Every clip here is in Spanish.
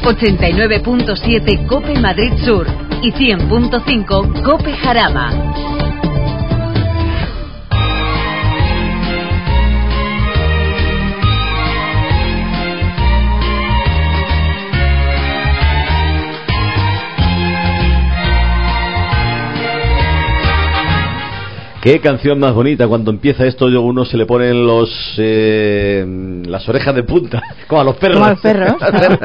89.7 COPE Madrid Sur y 100.5 COPE Jarama. Qué canción más bonita. Cuando empieza esto, uno se le ponen las orejas de punta, como a los perros. Como a los perros.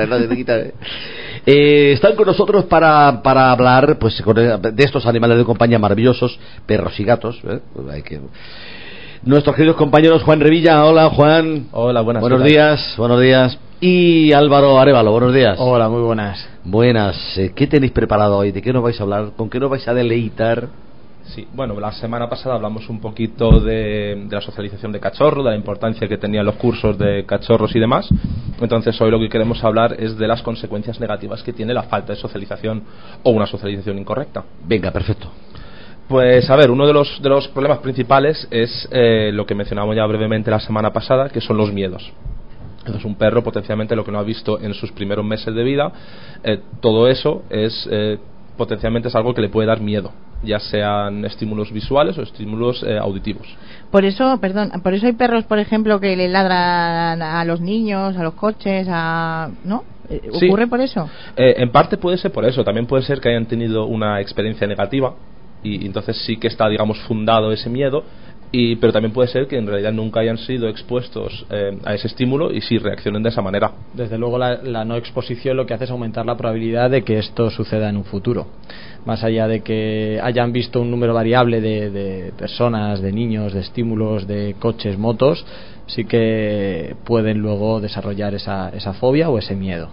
Están con nosotros para hablar pues de estos animales de compañía maravillosos, perros y gatos. Nuestros queridos compañeros Juan Revilla. Hola, Juan. Hola, buenos días. Buenos días. Y Álvaro Arévalo. Buenos días. Hola, muy buenas. Buenas. ¿Qué tenéis preparado hoy? ¿De qué nos vais a hablar? ¿Con qué nos vais a deleitar? Sí, bueno, la semana pasada hablamos un poquito de la socialización de cachorros, de la importancia que tenían los cursos de cachorros y demás. Entonces hoy lo que queremos hablar es de las consecuencias negativas que tiene la falta de socialización o una socialización incorrecta. Venga, perfecto. Pues a ver, uno de los problemas principales es lo que mencionamos ya brevemente la semana pasada, que son los miedos. Entonces un perro potencialmente lo que no ha visto en sus primeros meses de vida, todo eso es potencialmente es algo que le puede dar miedo, ya sean estímulos visuales o estímulos auditivos. Por eso hay perros, por ejemplo, que le ladran a los niños, a los coches, ¿no? ¿Ocurre por eso? En parte puede ser por eso, también puede ser que hayan tenido una experiencia negativa y entonces sí que está, digamos, fundado ese miedo. Pero también puede ser que en realidad nunca hayan sido expuestos a ese estímulo y sí reaccionen de esa manera. Desde luego la no exposición lo que hace es aumentar la probabilidad de que esto suceda en un futuro. Más allá de que hayan visto un número variable de personas, de niños, de estímulos, de coches, motos, sí que pueden luego desarrollar esa fobia o ese miedo.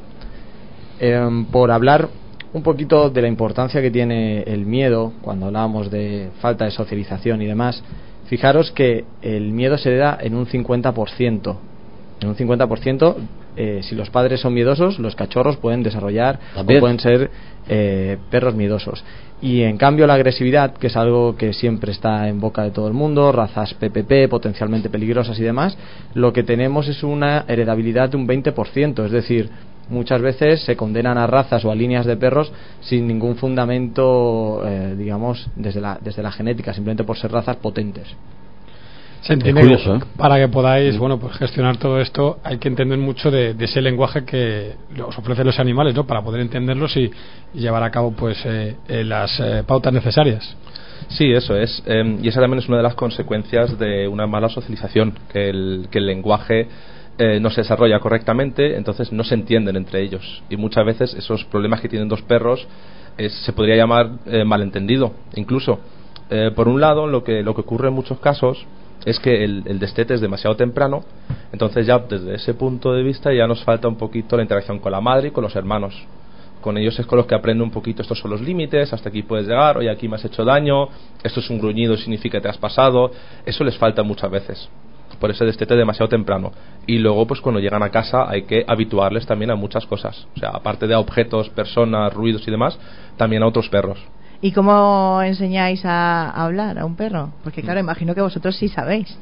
Por hablar un poquito de la importancia que tiene el miedo cuando hablábamos de falta de socialización y demás, fijaros que el miedo se da en un 50%. En un 50%, si los padres son miedosos, los cachorros pueden desarrollar ¿también? O pueden ser perros miedosos. Y en cambio la agresividad, que es algo que siempre está en boca de todo el mundo, razas PPP, potencialmente peligrosas y demás, lo que tenemos es una heredabilidad de un 20%, es decir, muchas veces se condenan a razas o a líneas de perros sin ningún fundamento, digamos, desde la genética, simplemente por ser razas potentes. Se entiende curioso, que para que podáis pues gestionar todo esto hay que entender mucho de ese lenguaje que os ofrecen los animales, ¿no? Para poder entenderlos y llevar a cabo pues las pautas necesarias. Sí, eso es. Y esa también es una de las consecuencias de una mala socialización, que el lenguaje no se desarrolla correctamente, entonces no se entienden entre ellos. Y muchas veces esos problemas que tienen dos perros se podría llamar malentendido, incluso. Por un lado, lo que ocurre en muchos casos es que el destete es demasiado temprano, entonces ya desde ese punto de vista ya nos falta un poquito la interacción con la madre y con los hermanos. Con ellos es con los que aprende un poquito, estos son los límites, hasta aquí puedes llegar, oye, aquí me has hecho daño, esto es un gruñido, significa que te has pasado. Eso les falta muchas veces por ese destete demasiado temprano. Y luego pues cuando llegan a casa hay que habituarles también a muchas cosas, o sea, aparte de a objetos, personas, ruidos y demás, también a otros perros. ¿Y cómo enseñáis a hablar a un perro? Porque claro, imagino que vosotros sí sabéis.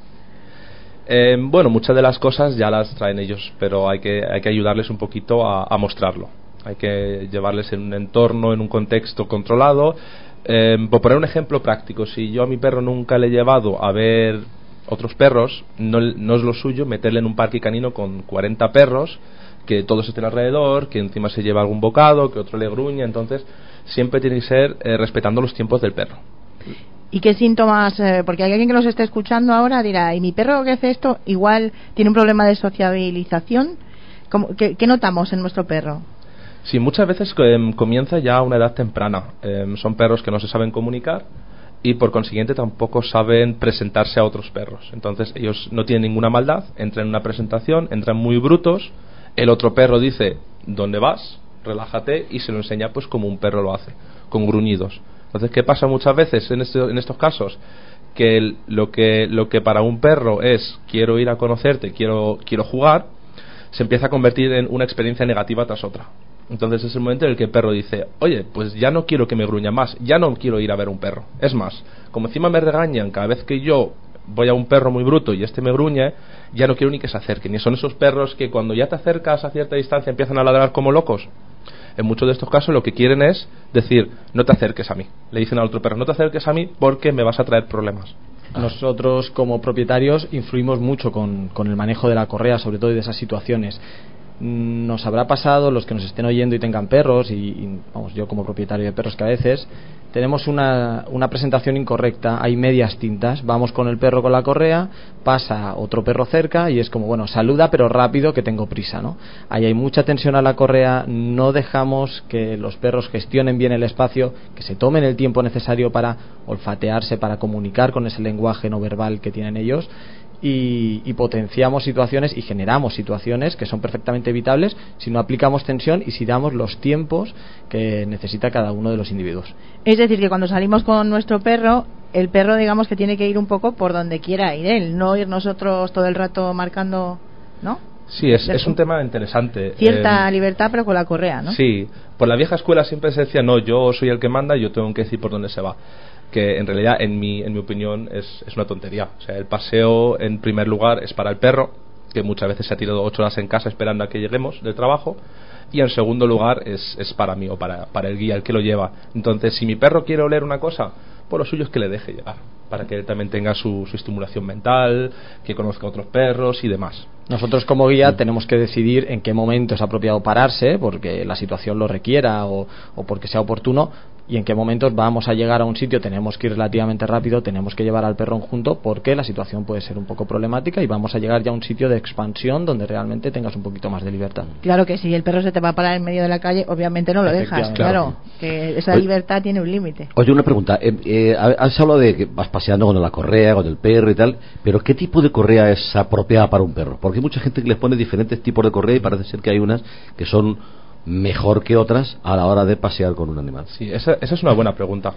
Bueno, muchas de las cosas ya las traen ellos, pero hay que ayudarles un poquito a mostrarlo. Hay que llevarles en un entorno, en un contexto controlado. Por poner un ejemplo práctico, si yo a mi perro nunca le he llevado a ver otros perros, no es lo suyo meterle en un parque canino con 40 perros, que todos estén alrededor, que encima se lleva algún bocado, que otro le gruña. Entonces siempre tiene que ser respetando los tiempos del perro. ¿Y qué síntomas? Porque hay alguien que nos esté escuchando ahora dirá, ¿y mi perro que hace esto? Igual tiene un problema de sociabilización. ¿Qué notamos en nuestro perro? Sí, muchas veces comienza ya a una edad temprana. Son perros que no se saben comunicar y por consiguiente tampoco saben presentarse a otros perros. Entonces ellos no tienen ninguna maldad, entran en una presentación, entran muy brutos, el otro perro dice, ¿dónde vas? Relájate, y se lo enseña pues como un perro lo hace, con gruñidos. Entonces, ¿qué pasa muchas veces en estos casos? Que lo que para un perro es quiero ir a conocerte, quiero jugar, se empieza a convertir en una experiencia negativa tras otra. Entonces es el momento en el que el perro dice, oye, pues ya no quiero que me gruña más, ya no quiero ir a ver un perro. Es más, como encima me regañan cada vez que yo voy a un perro muy bruto y este me gruñe, ya no quiero ni que se acerquen. Y son esos perros que cuando ya te acercas a cierta distancia empiezan a ladrar como locos. En muchos de estos casos lo que quieren es decir, no te acerques a mí. Le dicen al otro perro, no te acerques a mí porque me vas a traer problemas. Nosotros como propietarios influimos mucho con el manejo de la correa, sobre todo de esas situaciones. Nos habrá pasado, los que nos estén oyendo y tengan perros, y vamos, yo como propietario de perros, que a veces tenemos una presentación incorrecta, hay medias tintas, vamos con el perro con la correa, pasa otro perro cerca y es como, bueno, saluda pero rápido que tengo prisa, ¿no? Ahí hay mucha tensión a la correa, no dejamos que los perros gestionen bien el espacio, que se tomen el tiempo necesario para olfatearse, para comunicar con ese lenguaje no verbal que tienen ellos, y potenciamos situaciones y generamos situaciones que son perfectamente evitables si no aplicamos tensión y si damos los tiempos que necesita cada uno de los individuos. Es decir, que cuando salimos con nuestro perro, el perro, digamos, que tiene que ir un poco por donde quiera ir él, no ir nosotros todo el rato marcando, ¿no? Sí, es un tema interesante. Cierta libertad, pero con la correa, ¿no? Sí, por la vieja escuela siempre se decía, no, yo soy el que manda y yo tengo que decir por dónde se va. Que en realidad, en mi opinión, es una tontería. O sea, el paseo, en primer lugar, es para el perro, que muchas veces se ha tirado 8 horas en casa esperando a que lleguemos del trabajo, y en segundo lugar es para mí o para el guía, el que lo lleva. Entonces, si mi perro quiere oler una cosa, pues lo suyo es que le deje llegar, para que él también tenga su estimulación mental, que conozca a otros perros y demás. Nosotros como guía tenemos que decidir en qué momento es apropiado pararse, porque la situación lo requiera o porque sea oportuno, y en qué momentos vamos a llegar a un sitio, tenemos que ir relativamente rápido, tenemos que llevar al perro junto porque la situación puede ser un poco problemática y vamos a llegar ya a un sitio de expansión donde realmente tengas un poquito más de libertad. Claro que si el perro se te va a parar en medio de la calle, obviamente no lo dejas, claro, que esa libertad tiene un límite. Oye, una pregunta, has hablado de que vas paseando con la correa, con el perro y tal, pero ¿qué tipo de correa es apropiada para un perro? Porque hay mucha gente que les pone diferentes tipos de correa y parece ser que hay unas que son mejor que otras a la hora de pasear con un animal. Sí, esa es una buena pregunta.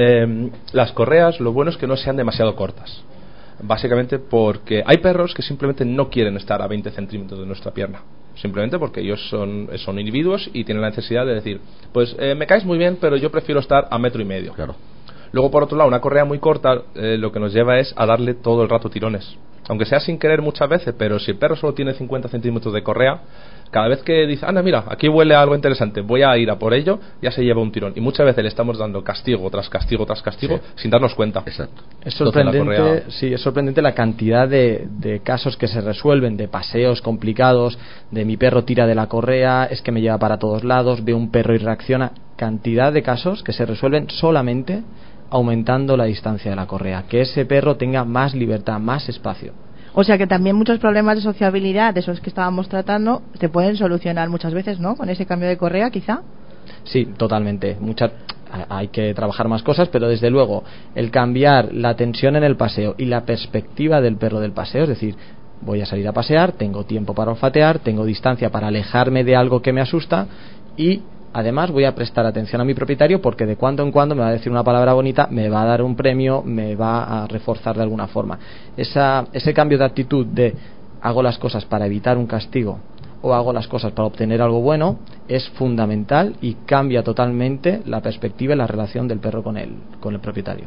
Las correas, lo bueno es que no sean demasiado cortas, básicamente porque hay perros que simplemente no quieren estar a 20 centímetros de nuestra pierna, simplemente porque ellos son individuos y tienen la necesidad de decir, pues me caes muy bien, pero yo prefiero estar a 1,5 metros. Claro. Luego, por otro lado, una correa muy corta lo que nos lleva es a darle todo el rato tirones, aunque sea sin querer muchas veces, pero si el perro solo tiene 50 centímetros de correa, cada vez que dice, anda, mira, aquí huele a algo interesante, voy a ir a por ello, ya se lleva un tirón. Y muchas veces le estamos dando castigo tras castigo tras castigo, sí, sin darnos cuenta. Exacto. Es sorprendente, es sorprendente la cantidad de casos que se resuelven, de paseos complicados, de mi perro tira de la correa, es que me lleva para todos lados, veo un perro y reacciona. Cantidad de casos que se resuelven solamente aumentando la distancia de la correa, que ese perro tenga más libertad, más espacio. O sea que también muchos problemas de sociabilidad, de esos que estábamos tratando, se pueden solucionar muchas veces, ¿no? Con ese cambio de correa, quizá. Sí, totalmente. Hay que trabajar más cosas, pero desde luego el cambiar la tensión en el paseo y la perspectiva del perro del paseo, es decir, voy a salir a pasear, tengo tiempo para olfatear, tengo distancia para alejarme de algo que me asusta y además voy a prestar atención a mi propietario porque de cuando en cuando me va a decir una palabra bonita, me va a dar un premio, me va a reforzar de alguna forma. Ese cambio de actitud de hago las cosas para evitar un castigo o hago las cosas para obtener algo bueno es fundamental y cambia totalmente la perspectiva y la relación del perro con el propietario.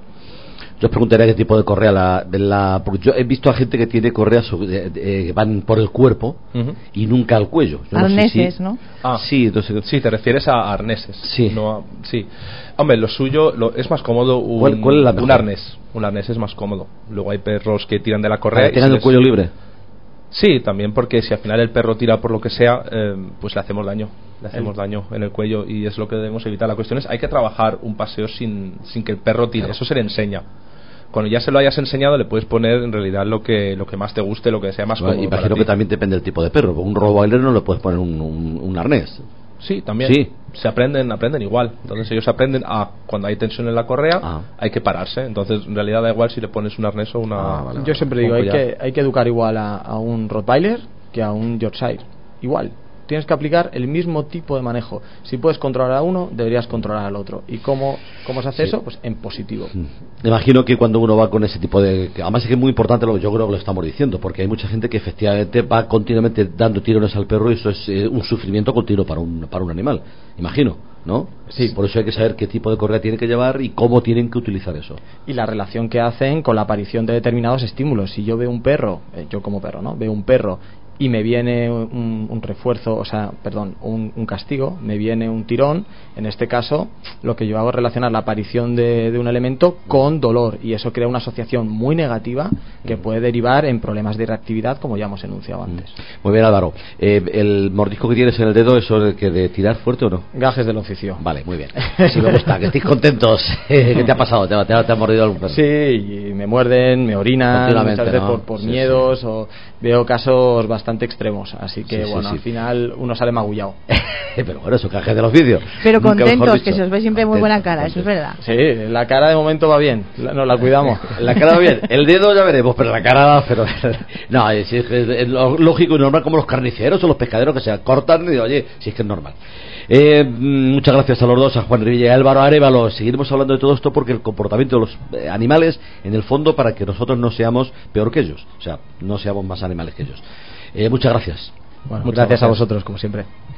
Yo os preguntaría qué tipo de correa porque yo he visto a gente que tiene correas que van por el cuerpo y nunca al cuello. Yo arneses, ¿no? Sí, entonces, sí, te refieres a arneses. Sí. Sí. Hombre, lo suyo es más cómodo ¿Cuál es un arnés. Un arnés es más cómodo. Luego hay perros que tiran de la correa y tiran el cuello libre. Sí, también porque si al final el perro tira por lo que sea, pues le hacemos daño. Le hacemos daño en el cuello y es lo que debemos evitar. La cuestión es hay que trabajar un paseo sin que el perro tire. Eso se le enseña. Cuando ya se lo hayas enseñado le puedes poner en realidad lo que más te guste, lo que sea más cómodo. Imagino que también depende del tipo de perro. Un rottweiler no le puedes poner un arnés. Sí, también. Sí. Se aprenden igual. Entonces ellos aprenden cuando hay tensión en la correa hay que pararse. Entonces en realidad da igual si le pones un arnés o una... Yo siempre digo, hay que educar igual a un rottweiler que a un yorkshire. Igual. Tienes que aplicar el mismo tipo de manejo. Si puedes controlar a uno, deberías controlar al otro. ¿Y cómo se hace eso? Pues en positivo. Me imagino que cuando uno va con ese tipo de... Además es que es muy importante yo creo que lo estamos diciendo, porque hay mucha gente que efectivamente va continuamente dando tirones al perro y eso es un sufrimiento continuo para un animal, imagino. ¿no? Sí. Por eso hay que saber qué tipo de correa tiene que llevar y cómo tienen que utilizar eso. Y la relación que hacen con la aparición de determinados estímulos. Si yo veo un perro, yo como perro, ¿no? Veo un perro y me viene un refuerzo, o sea, perdón, un castigo, me viene un tirón, en este caso lo que yo hago es relacionar la aparición de un elemento con dolor, y eso crea una asociación muy negativa que puede derivar en problemas de reactividad, como ya hemos enunciado antes. Muy bien, Álvaro. ¿El mordisco que tienes en el dedo, eso de tirar fuerte o no? Gajes del oficio. Vale, muy bien. Sí, me gusta, que estéis contentos. ¿Qué te ha pasado? ¿Te ha mordido algún perro? Sí, y me muerden, me orinan, muchas veces ¿no? por Sí, miedos, sí. O veo casos bastante extremos, así que Sí, bueno, sí. al final uno sale magullado. Pero bueno, eso, gajes del oficio. Pero Nunca mejor contentos, dicho. que se os ve siempre muy buena cara, eso es verdad. Sí, la cara de momento va bien, nos la cuidamos. La cara va bien, el dedo ya veremos, pero la cara, pero no, es lógico y normal, como los carniceros o los pescaderos que se cortan y oye, si es que es normal. Muchas gracias a los dos, a Juan Rivilla y a Álvaro Arévalo. Seguiremos hablando de todo esto porque el comportamiento de los animales, en el fondo, para que nosotros no seamos peor que ellos, o sea, no seamos más animales que ellos. Muchas gracias. Bueno, muchas gracias a vosotros, como siempre.